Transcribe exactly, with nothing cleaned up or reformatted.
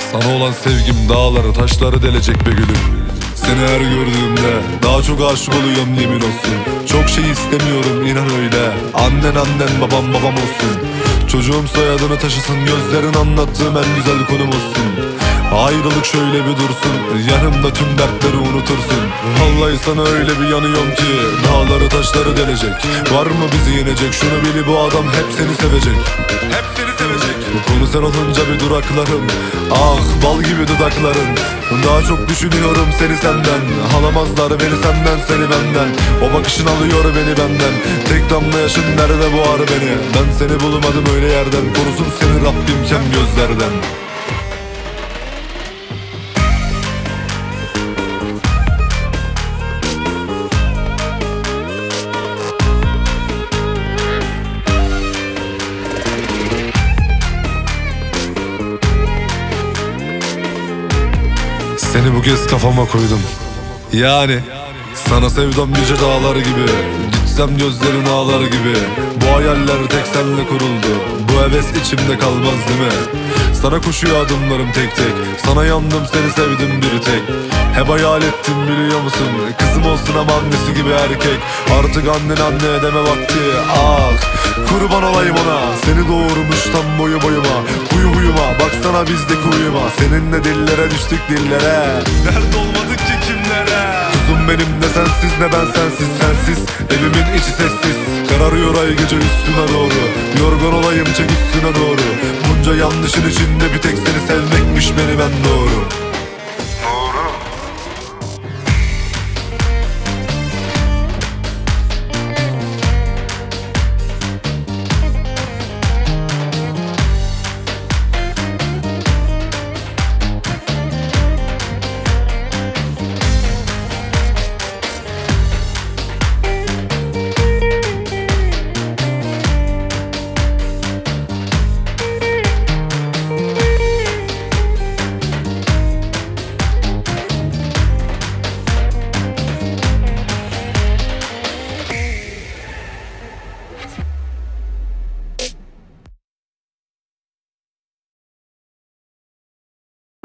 Sana olan sevgim dağları taşları delecek be gülüm. Seni her gördüğümde daha çok aşık oluyorum yemin olsun. Çok şey istemiyorum inan öyle. Annen annen babam babam olsun. Çocuğum soyadını taşısın, gözlerin anlattığım en güzel konum olsun. Ayrılık şöyle bir dursun, yanımda tüm dertleri unutursun. Vallahi sana öyle bir yanıyorum ki dağları taşları delecek. Var mı bizi yenecek, şunu bili bu adam hep seni sevecek. Hep seni sevecek. Bu konu sen olunca bir duraklarım. Ah bal gibi dudakların. Daha çok düşünüyorum seni senden. Alamazlar beni senden, seni benden. O bakışın alıyor beni benden. Tek damla yaşın nerede boğar beni. Ben seni bulmadım öyle yerden. Korusun seni Rabbim kem gözlerden. Seni bu kez kafama koydum. Yani sana sevdam yüce dağlar gibi. Gitsem gözlerin ağlar gibi. Bu hayaller tek senle kuruldu. Bu heves içimde kalmaz değil mi? Sana koşuyor adımlarım tek tek. Sana yandım seni sevdim bir tek. Hep hayal ettim biliyor musun? Kızım olsun ama annesi gibi erkek. Artık annen anne deme vakti. Ah kurban olayım ona. Seni doğurmuş tam boyu boyuma. Huyu huyuma baksana bizdeki uyuma. Seninle dillere düştük dillere. Dert olmadık ki kimlere. Kuzum benim ne sensiz ne ben sensiz sensiz. Evimin içi sessiz. Kararıyor ay gece üstüme doğru. Yorgun olayım çek üstüne doğru. Bunca yanlışın içinde bir tek seni sevmekmiş beni ben doğru.